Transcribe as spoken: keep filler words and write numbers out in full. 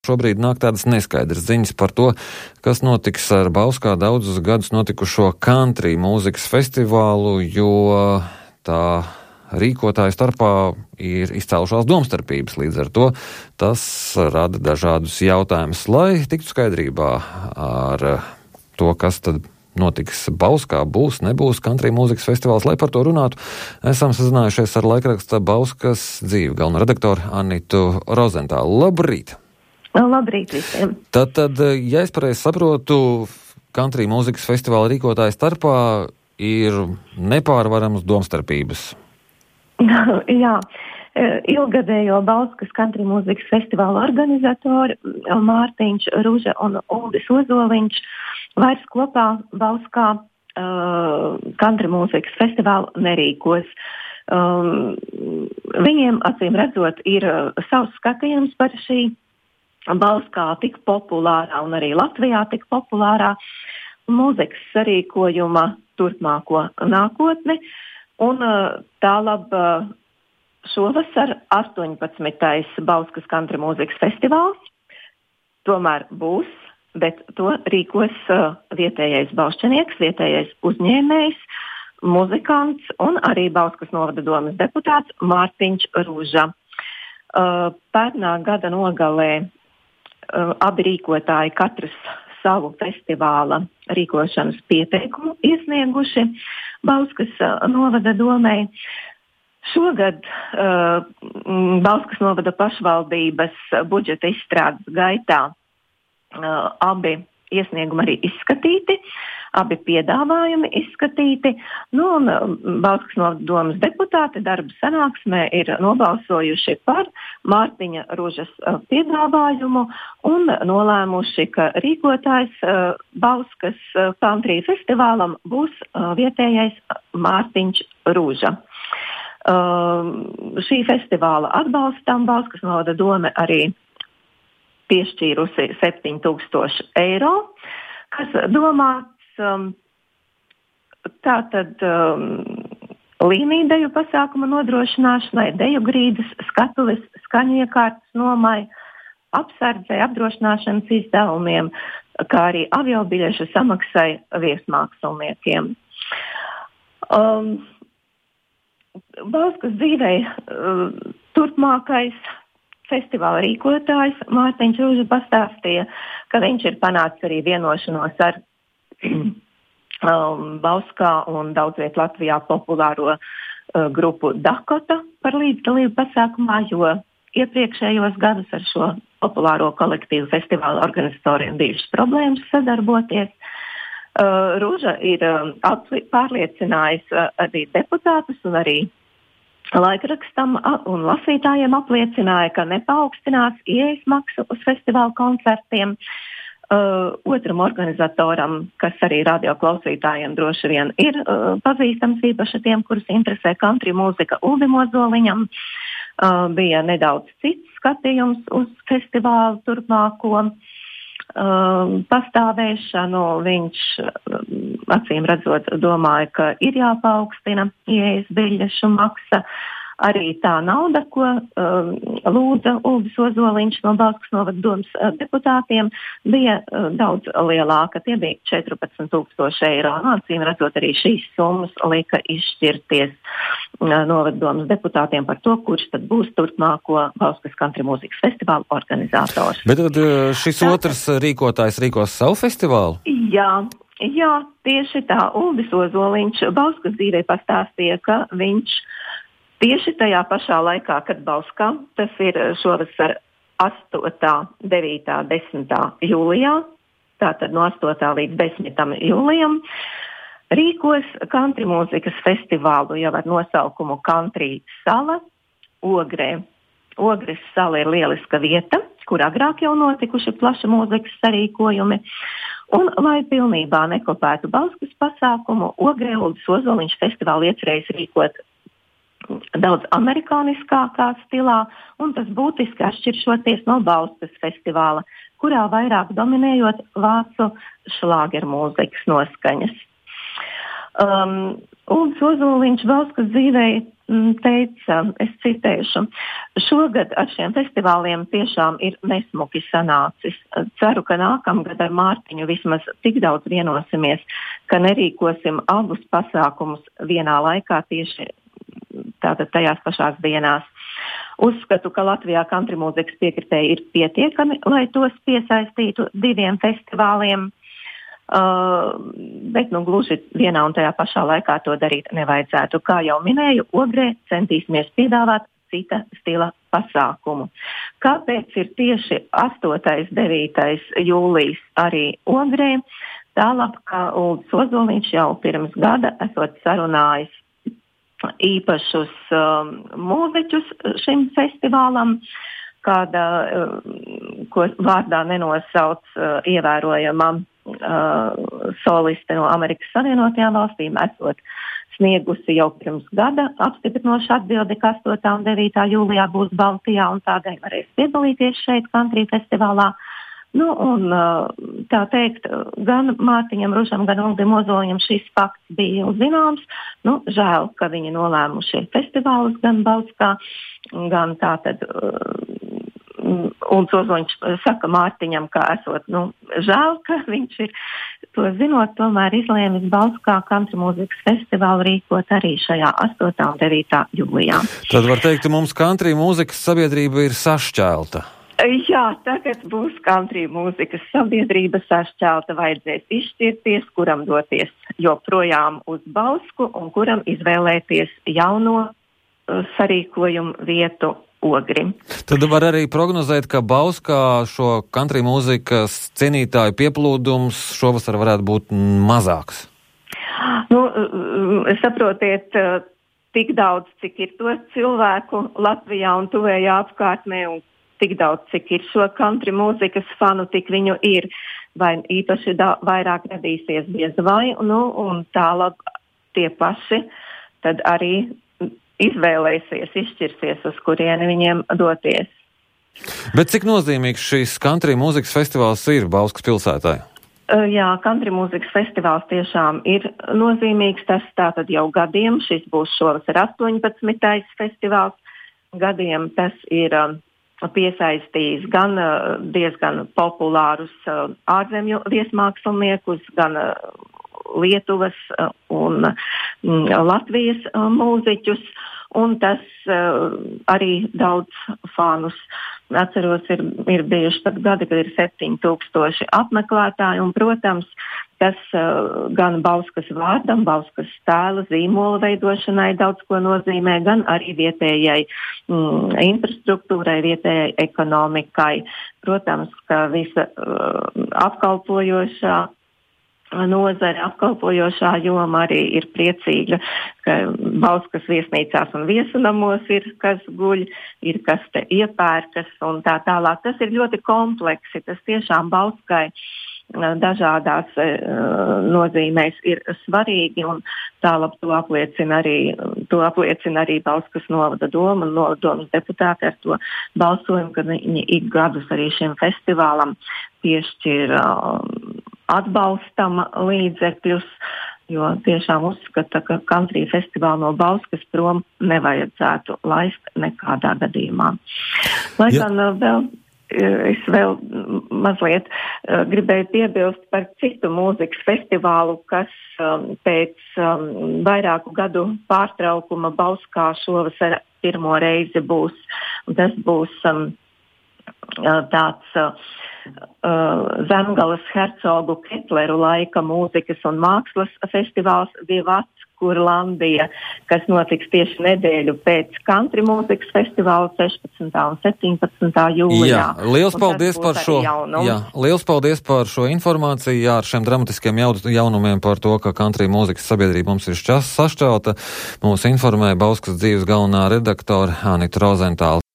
Šobrīd nāk tādas neskaidras ziņas par to, kas notiks ar Bauskā daudzus gadus notikušo country mūzikas festivālu, jo tā rīkotāju starpā ir izcēlušās domstarpības. Līdz ar to tas rada dažādus jautājumus, lai tiktu skaidrībā ar to, kas tad notiks Bauskā, būs, nebūs country mūzikas festivāls. Lai par to runātu, esam sazinājušies ar laikraksta Bauskas dzīvi galveno redaktoru Anitu Rozentālu. Labrīt! Labrīt visiem! Tad, tad, ja es pareizi saprotu, country mūzikas festivāla rīkotāju starpā ir nepārvaramas domstarpības. Jā, ilgadējo Bauskas country mūzikas festivāla organizatori Mārtiņš Ruža un Uldis Ozoliņš vairs kopā Bauskā uh, country mūzikas festivālu nerīkos. Um, viņiem, acīm redzot, ir uh, savs skatījums par šī Bauskā tik populārā un arī Latvijā tik populārā mūzikas sarīkojuma turpmāko nākotni. Un tālāk šovasar astoņpadsmitais Bauskas country mūzikas festivāls tomēr būs, bet to rīkos vietējais baušķenieks, vietējais uzņēmējs, muzikants un arī Bauskas novada domes deputāts Mārtiņš Ruža. Pērnā gada nogalē abi rīkotāji katrs savu festivāla rīkošanas pieteikumu iesnieguši Bauskas novada domei. Šogad uh, Bauskas novada pašvaldības budžeta izstrādes gaitā uh, abi iesniegumi arī izskatīti, abi piedāvājumi izskatīti. Nu, un Bauskas novada domes deputāti darba sanāksmē ir nobalsojuši par Mārtiņa Ružas piedāvājumu un nolēmuši, ka rīkotājs uh, Bauskas country festivālam būs uh, vietējais Mārtiņš Ruža. Uh, šī festivāla atbalstam Bauskas novada dome arī piešķīrusi septiņi tūkstoši eiro, kas domāts um, tātad um, līnīdeju pasākuma nodrošināšanai, deju grīdas, skatuves, skaņu iekārtas nomai, apsardzei, apdrošināšanas izdevumiem, kā arī aviobiļešu samaksai viesmāksliniekiem. Um, Bauskas dzīvei uh, turpmākais festivāla rīkotājs Mārtiņš Ruža pastāstīja, ka viņš ir panācis arī vienošanos ar um, Bauskā un daudz viet Latvijā populāro uh, grupu Dakota par līdzdalību pasākumā, jo iepriekšējos gadus ar šo populāro kolektīvu festivāla organizatoriem bijušas problēmas sadarboties. Uh, Ruža ir um, atli- pārliecinājis uh, arī deputātus un arī laikrakstam un lasītājiem apliecināja, ka nepaukstinās ieejas maksu uz festivāla koncertiem. Uh, otram organizatoram, kas arī radio klausītājiem droši vien ir uh, pazīstams, īpaši tiem, kurus interesē country mūzika, Uldim Ozoliņam, uh, bija nedaudz cits skatījums uz festivālu turpmāko uh, pastāvēšanu. Viņš, uh, acīm redzot, domāja, ka ir jāpaukstina ieejas biļešu maksa. Arī tā nauda, ko uh, lūdza Uldis Ozoliņš no Bauskas novada domes uh, deputātiem, bija uh, daudz lielāka. Tie bija četrpadsmit tūkstoši eiro. No, acīm redzot, arī šīs summas lika izšķirties uh, novada domes deputātiem par to, kurš tad būs turpmāko Bauskas country mūzikas festivāla organizators. Bet tad šis tā, otrs rīkotājs rīkos savu festivālu? Jā. Jā, tieši tā. Uldis Ozoliņš Bauskas dzīvē pastāstīja, ka viņš tieši tajā pašā laikā, kad Bauskā, tas ir šovasar astotā, devītā, desmitā jūlijā, tātad no astotā līdz desmitam jūlijam, rīkos country mūzikas festivālu jau ar nosaukumu Country sala Ogrē. Ogres sala ir lieliska vieta, kur agrāk jau notikuši plaša mūzikas sarīkojumi. Un, lai pilnībā nekopētu Bauskas pasākumu, Ogrē Uldis Ozoliņš festivālu iecerējis rīkot daudz amerikāniskākā stilā, un tas būtiski atšķiršoties no Bauskas festivāla, kurā vairāk dominējot vācu šlāgermūzikas noskaņas. Um, un Ozoliņš Bauskas dzīvē teica, es citēšu, šogad ar šiem festivāliem tiešām ir nesmuki sanācis. Ceru, ka nākamgad ar Mārtiņu vismaz tik daudz vienosimies, ka nerīkosim abus pasākumus vienā laikā tieši tātad tajās pašās dienās. Uzskatu, ka Latvijā country mūzikas piekritēji ir pietiekami, lai tos piesaistītu diviem festivāliem. Uh, bet nu gluži vienā un tajā pašā laikā to darīt nevajadzētu. Kā jau minēju, Ogrē centīsimies piedāvāt cita stila pasākumu. Kāpēc ir tieši astotais un devītais jūlijas arī Ogrē? Tālāk, kā Uldis Ozoliņš jau pirms gada esot sarunājis īpašus um, mūziķus šim festivālam, kāda, uh, ko vārdā nenosauc uh, ievērojama Uh, soliste no Amerikas Savienotajām valstīm, esot sniegusi jau pirms gada apstiprinošu atbildi, ka astotā un devītā jūlijā būs Baltijā un tādēļ varēs piedalīties šeit country festivālā. Nu, un uh, tā teikt, gan Mārtiņam Ružam, gan Uldim Ozoliņam šis fakts bija jau zināms. Nu, žēl, ka viņi nolēmuši festivālus gan Bauskā, gan tātad uh, un Ozoliņš saka Mārtiņam, ka esot, nu, žēl, ka viņš ir to zinot, tomēr izlēmis Bauskā country mūzikas festivālu rīkot arī šajā astotā un devītā jūlijā. Tad var teikt, ka mums country mūzikas sabiedrība ir sašķelta. Jā, tagad būs country mūzikas sabiedrība sašķelta, vajadzēs izšķirties, kuram doties joprojām uz Bausku un kuram izvēlēties jauno uh, sarīkojumu vietu Ogri. Tad var arī prognozēt, ka Bauskā šo country mūzikas cienītāju pieplūdums šovasar varētu būt mazāks. Nu, saprotiet, tik daudz, cik ir to cilvēku Latvijā un tuvējā apkārtnē, un tik daudz, cik ir šo country mūzikas fanu, tik viņu ir, vai īpaši da, vairāk radīsies diez vai, nu, un tālāk tie paši tad arī izvēlēsies, izšķirsies, uz kurieni viņiem doties. Bet cik nozīmīgs šīs country mūzikas festivāls ir Bauskas pilsētai? Uh, jā, country mūzikas festivāls tiešām ir nozīmīgs. Tas tātad jau gadiem, šis būs šovasar astoņpadsmitais festivāls. Gadiem tas ir uh, piesaistījis gan uh, diezgan populārus uh, ārzemju viesmāksliniekus, gan uh, Lietuvas un mm, Latvijas uh, mūziķus, un tas uh, arī daudz fānus. Atceros, ir, ir bijuši tad gadi, kad ir septiņi tūkstoši apmeklētāji, un, protams, tas uh, gan Bauskas vārdam, Bauskas tēla zīmola veidošanai daudz ko nozīmē, gan arī vietējai mm, infrastruktūrai, vietējai ekonomikai. Protams, ka visa uh, apkalpojošā nozare, apkalpojošā joma arī ir priecīga, ka Bauskas viesnīcās un viesunamos ir kas guļ, ir kas te iepērkas un tā tālāk. Tas ir ļoti kompleksi, tas tiešām Bauskai dažādās uh, nozīmēs ir svarīgi, un tālāk to apliecina arī, to apliecina arī Bauskas novada doma un novada domas deputāti ar to balsojumu, ka viņi ik gadus arī šim festivālam piešķir uh, atbalstama līdzekļus, jo tiešām uzskata, ka country festivālu no Bauskas prom nevajadzētu laist nekādā gadījumā. Lai gan ja. vēl, es vēl mazliet uh, gribēju piebilst par citu mūzikas festivālu, kas um, pēc um, vairāku gadu pārtraukuma Bauskā šovasar pirmo reizi būs. Tas būs um, tāds uh, Uh, Zemgalas hercogu Ketleru laika mūzikas un mākslas festivāls Vivats Kurlandija, kas notiks tieši nedēļu pēc country mūzikas festivāla sešpadsmitā un septiņpadsmitā jūlijā. Jā, liels paldies par šo, jā, liels paldies par šo informāciju, jā, ar šiem dramatiskiem jaunumiem par to, ka country mūzikas sabiedrība mums ir sašķelta. Mūs informēja Bauskas dzīves galvenā redaktore Anita Rozentāla.